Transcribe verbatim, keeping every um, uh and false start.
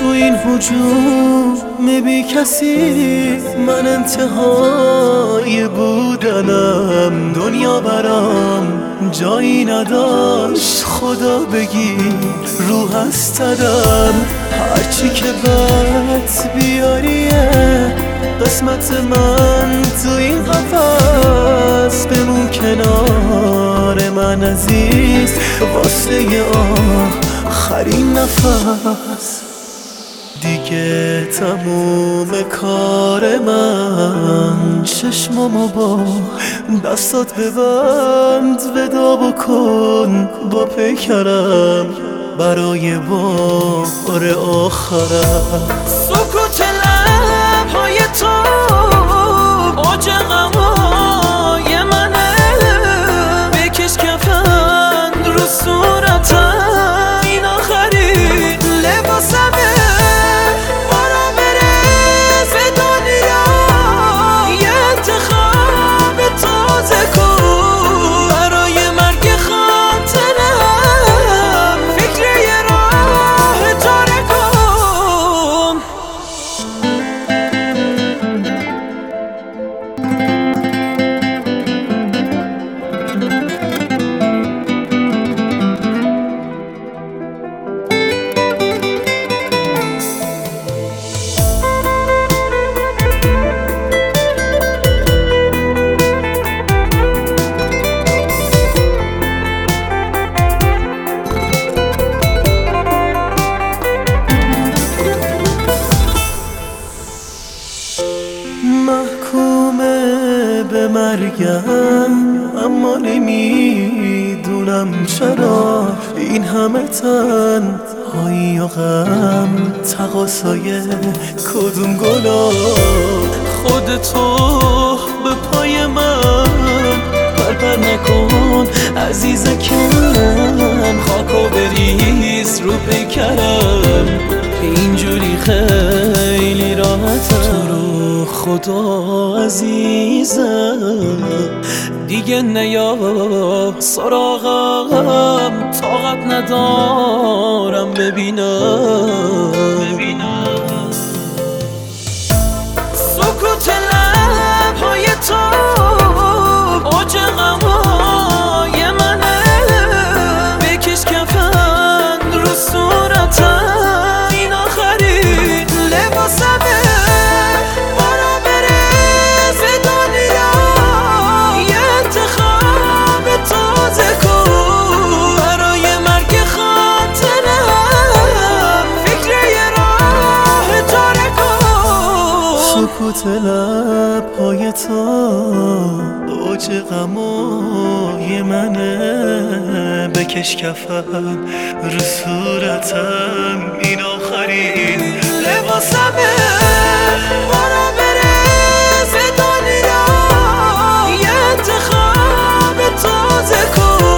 تو این هجوم بی کسی من انتهای بودنم. دنیا برام جایی نداشت، خدا بگیر رو هستدم. هرچی که بد بیاریه قسمت من تو این قفس. بمون کنار من عزیز واسه آخرین نفس. دیگه تموم کار من، چشمامو با دستات ببند، ودا بکن با پیکرم برای بار آخرم. سکوت لبهای تو اوج غمای منه، بکش کفن رو صورتم این آخرین لباسمه. برو برس به دنیا یه انتخاب تازه کن، برای مرگ خاطرم فکر یه راه تاره کن. محکومه به مرگم اما نمیدونم چرا این همه تنهایی و غم، تقاصای کدوم گلا. خودتو به پای من پرپر نکن عزیزکم، خاکو بریز رو پیکرم اینجوری خیلی راحتم. رو خدا عزیزم دیگه نیا سراغم، طاقت ندارم ببینم. سکوت لبهای تو اوج غمای منه، بکش کفن رو صورتم این آخرین لباسمه. برو برس به دنیا یه انتخاب تازه کن، برای مرگ خاطرم فکر یه راه تاره کن. سکوت لبهای تو اوج غمای منه، بکش کفن رو صورتم این آخرین لباسمه. برو برس به دنیا یه انتخاب تازه کن،